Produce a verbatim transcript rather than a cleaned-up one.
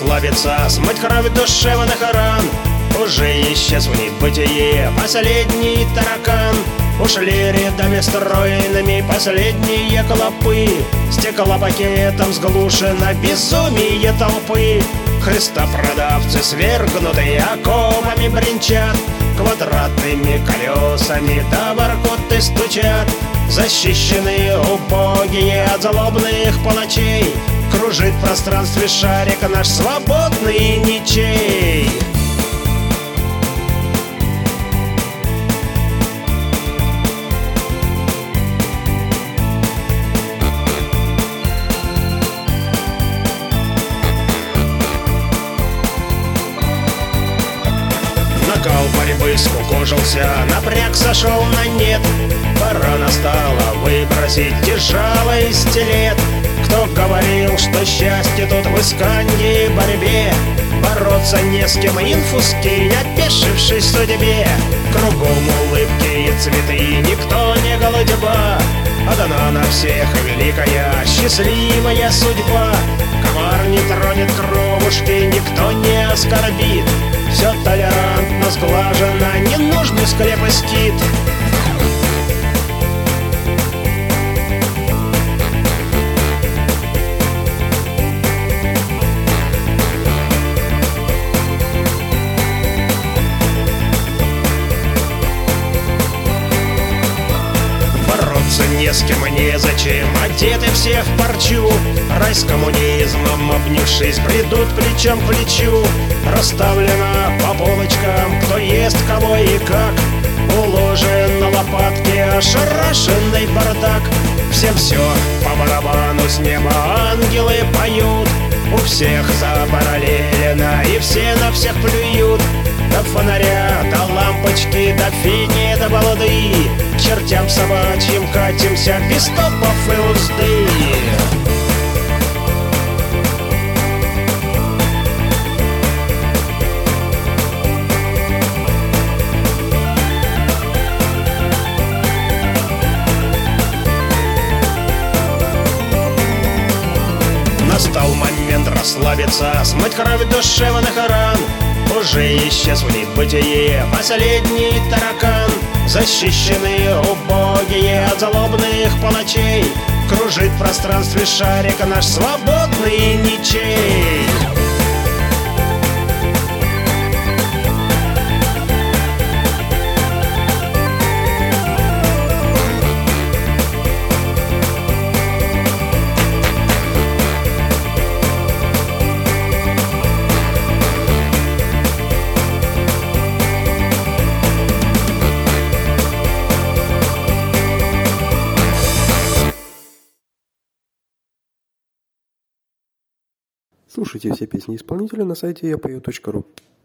расслабиться, смыть кровь душевных ран. Уже исчез в небытие последний таракан. Ушли рядами стройными последние клопы. Стеклопакетом сглушено безумие толпы. Христопродавцы, свергнутые оковами, бренчат. Квадратными колесами до воркоты стучат. Защищенные убогие от злобных палачей. Кружит в пространстве шарик наш свободный ничей. Накал борьбы скукожился, напряг сошел на нет. Пора настала выбросить тяжелый стилет. Кто говорил, что счастье тут в искании борьбе? Бороться не с кем, инфуски, опешившей судьбе. Кругом улыбки и цветы, никто не голодьба. Одна на всех великая счастливая судьба. Комар не тронет кровушки, никто не оскорбит. Все толерантно, сглажено, не нужны склеп и скит. Не с кем, незачем, одеты все в парчу. Рай с коммунизмом, обнявшись, бредут плечом к плечу. Расставлено по полочкам, кто ест, кого и как. Уложен на лопатки ошарашенный бардак. Всем все по барабану, с неба ангелы поют. У всех запараллелено, и все на всех плюют. До фонаря, до лампочки, до фини, до балды. К чертям собачьим катимся без стопов и узды. Настал момент расслабиться, смыть кровь душевных ран. Уже исчез в небытие последний таракан. Защищенные убогие от злобных палачей. Кружит в пространстве шарик наш свободный ничей. Слушайте все песни исполнителя на сайте я пою точка ру.